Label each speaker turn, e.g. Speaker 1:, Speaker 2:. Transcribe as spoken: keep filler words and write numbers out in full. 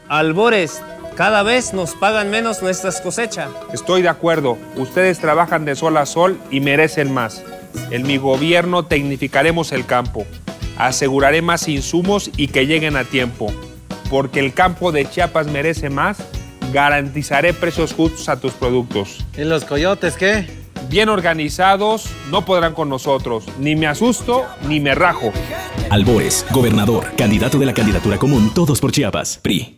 Speaker 1: Albores, cada vez nos pagan menos nuestras cosechas.
Speaker 2: Estoy de acuerdo. Ustedes trabajan de sol a sol y merecen más. En mi gobierno tecnificaremos el campo. Aseguraré más insumos y que lleguen a tiempo. Porque el campo de Chiapas merece más, garantizaré precios justos a tus productos.
Speaker 3: ¿Y los coyotes qué?
Speaker 2: Bien organizados, no podrán con nosotros. Ni me asusto, ni me rajo.
Speaker 4: Albores, gobernador, candidato de la candidatura común Todos por Chiapas, P R I.